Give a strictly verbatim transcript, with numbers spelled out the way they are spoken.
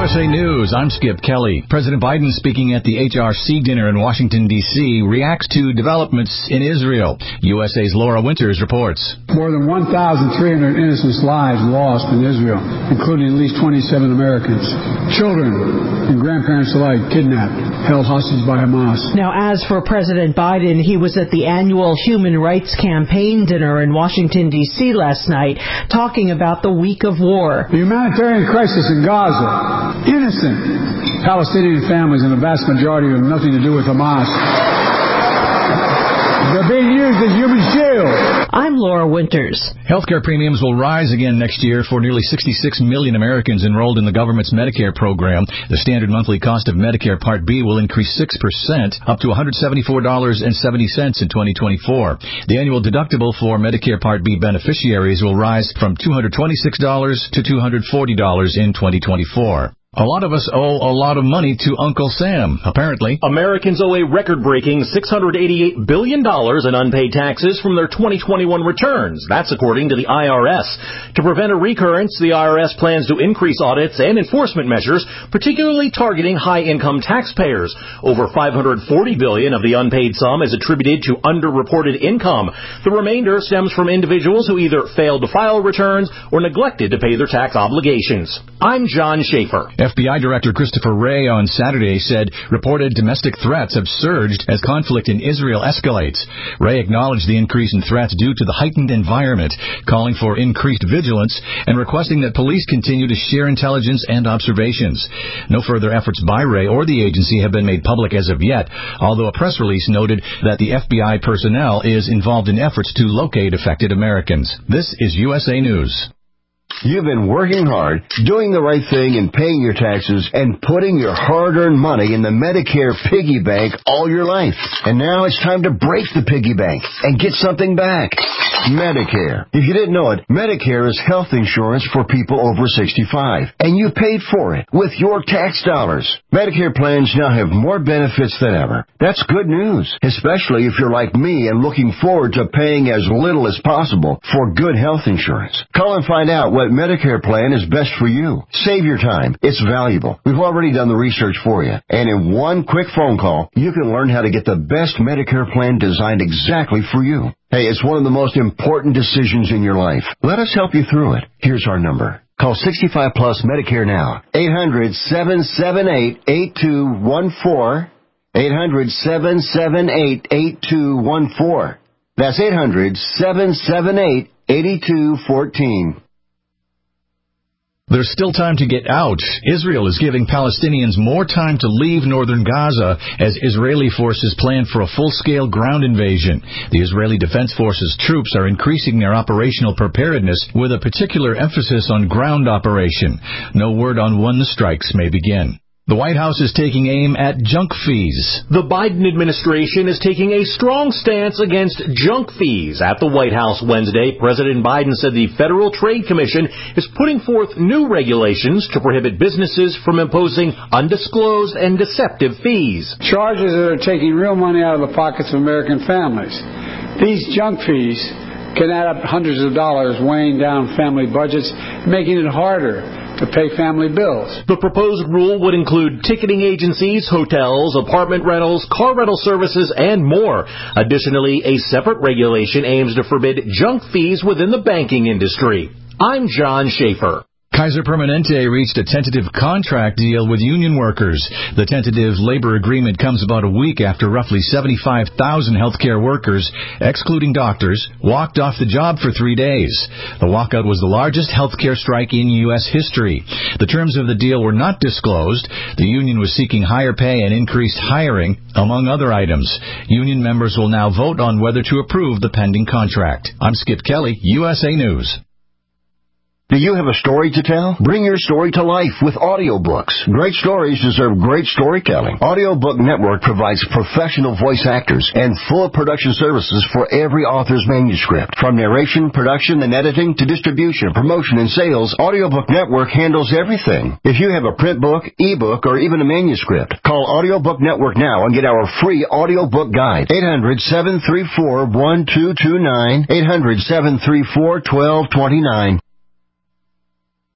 S A News, I'm Skip Kelly. President Biden, speaking at the H R C dinner in Washington, D C, reacts to developments in Israel. U S A's Laura Winters reports. More than one thousand three hundred innocent lives lost in Israel, including at least twenty-seven Americans. Children and grandparents alike kidnapped, held hostage by Hamas. Now, as for President Biden, he was at the annual Human Rights Campaign dinner in Washington, D C last night, talking about the week of war. The humanitarian crisis in Gaza, innocent Palestinian families, and the vast majority have nothing to do with Hamas. They're being used as human shields. I'm Laura Winters. Healthcare premiums will rise again next year for nearly sixty-six million Americans enrolled in the government's Medicare program. The standard monthly cost of Medicare Part B will increase six percent, up to one hundred seventy-four dollars and seventy cents in twenty twenty-four. The annual deductible for Medicare Part B beneficiaries will rise from two hundred twenty-six dollars to two hundred forty dollars in twenty twenty-four. A lot of us owe a lot of money to Uncle Sam, apparently. Americans owe a record-breaking six hundred eighty-eight billion dollars in unpaid taxes from their twenty twenty-one returns. That's according to the I R S. To prevent a recurrence, the I R S plans to increase audits and enforcement measures, particularly targeting high-income taxpayers. Over five hundred forty billion dollars of the unpaid sum is attributed to underreported income. The remainder stems from individuals who either failed to file returns or neglected to pay their tax obligations. I'm John Schaefer. F B I Director Christopher Wray on Saturday said reported domestic threats have surged as conflict in Israel escalates. Wray acknowledged the increase in threats due to the heightened environment, calling for increased vigilance and requesting that police continue to share intelligence and observations. No further efforts by Wray or the agency have been made public as of yet, although a press release noted that the F B I personnel is involved in efforts to locate affected Americans. This is U S A News. You've been working hard, doing the right thing and paying your taxes and putting your hard-earned money in the Medicare piggy bank all your life. And now it's time to break the piggy bank and get something back. Medicare. If you didn't know it, Medicare is health insurance for people over sixty-five. And you paid for it with your tax dollars. Medicare plans now have more benefits than ever. That's good news, especially if you're like me and looking forward to paying as little as possible for good health insurance. Call and find out what Medicare plan is best for you. Save your time. It's valuable. We've already done the research for you. And in one quick phone call, you can learn how to get the best Medicare plan designed exactly for you. Hey, it's one of the most important decisions in your life. Let us help you through it. Here's our number. Call sixty-five plus Medicare now. eight hundred, seven seven eight, eight two one four. eight hundred, seven seven eight, eight two one four. That's eight hundred, seven seven eight, eight two one four. There's still time to get out. Israel is giving Palestinians more time to leave northern Gaza as Israeli forces plan for a full-scale ground invasion. The Israeli Defense Forces troops are increasing their operational preparedness with a particular emphasis on ground operation. No word on when the strikes may begin. The White House is taking aim at junk fees. The Biden administration is taking a strong stance against junk fees. At the White House Wednesday, President Biden said the Federal Trade Commission is putting forth new regulations to prohibit businesses from imposing undisclosed and deceptive fees. Charges that are taking real money out of the pockets of American families. These junk fees can add up hundreds of dollars, weighing down family budgets, making it harder to pay family bills. The proposed rule would include ticketing agencies, hotels, apartment rentals, car rental services, and more. Additionally, a separate regulation aims to forbid junk fees within the banking industry. I'm John Schaefer. Kaiser Permanente reached a tentative contract deal with union workers. The tentative labor agreement comes about a week after roughly seventy-five thousand healthcare workers, excluding doctors, walked off the job for three days. The walkout was the largest healthcare strike in U S history. The terms of the deal were not disclosed. The union was seeking higher pay and increased hiring, among other items. Union members will now vote on whether to approve the pending contract. I'm Skip Kelly, U S A News. Do you have a story to tell? Bring your story to life with audiobooks. Great stories deserve great storytelling. Audiobook Network provides professional voice actors and full production services for every author's manuscript. From narration, production, and editing to distribution, promotion, and sales, Audiobook Network handles everything. If you have a print book, ebook, or even a manuscript, call Audiobook Network now and get our free audiobook guide. eight hundred, seven three four, one two two nine. eight hundred, seven three four, one two two nine.